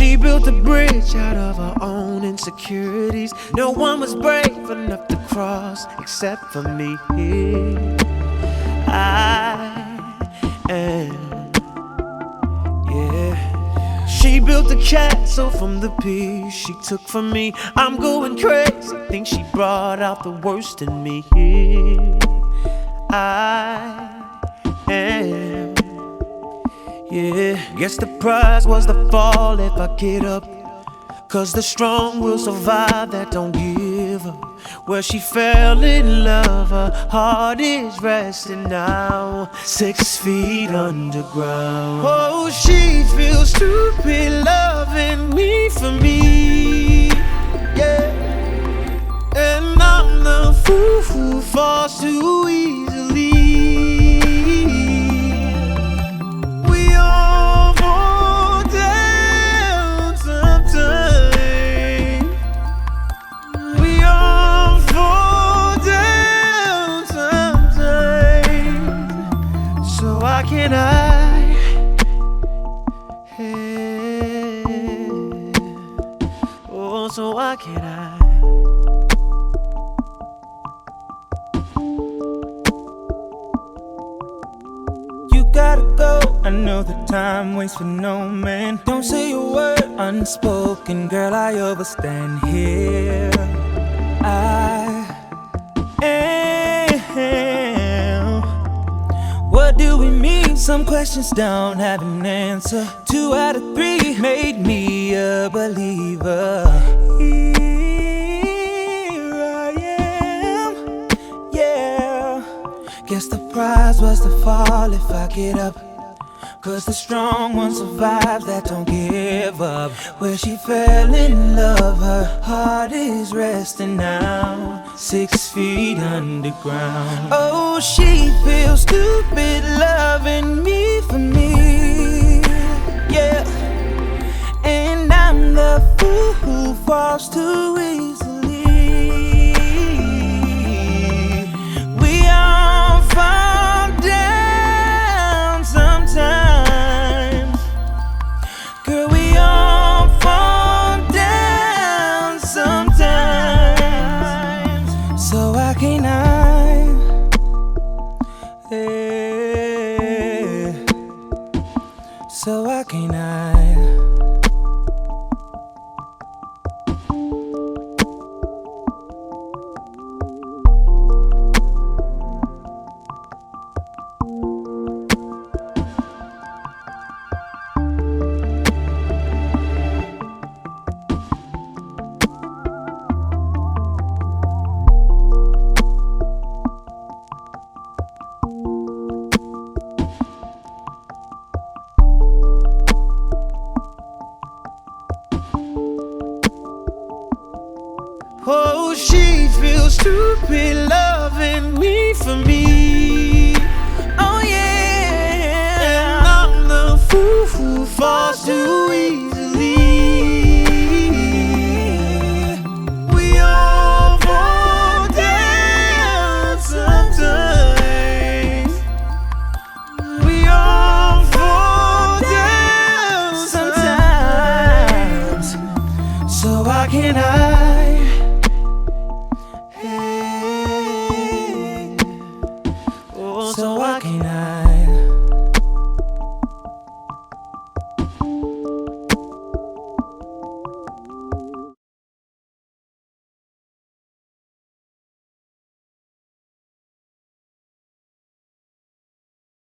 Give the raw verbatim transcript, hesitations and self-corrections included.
She built a bridge out of her own insecurities. No one was brave enough to cross except for me. I am, yeah. She built a castle from the piece she took from me. I'm going crazy, think she brought out the worst in me. I am, yeah. Guess the prize was the fall if I get up, 'cause the strong will survive that don't give up. Well, she fell in love, her heart is resting now, six feet underground. Oh, she feels stupid loving me for me, yeah. And I'm the fool who falls too easily. We all fall down sometime. We all fall down sometime. So why can't I? Hey. Oh, so why can't I? Gotta go, I know the time waits for no man. Don't say a word unspoken, girl, I overstand here. I am. What do we mean? Some questions don't have an answer. Two out of three made me a believer. Here I am, yeah. Guess the prize was to fall if I get up, 'cause the strong one survives that don't give up. Where she fell in love, her heart is resting now, six feet underground. Oh, she feels stupid loving me for me, yeah. And I'm the fool who falls too easily. We all fall down sometimes. Girl, we all fall down sometimes. So why can't I? Yeah. So why can't I? Oh, she feels stupid loving me for me. Oh, yeah. And I'm the fool who falls too easily. We all fall down sometimes. We all fall down sometimes. So why can't I?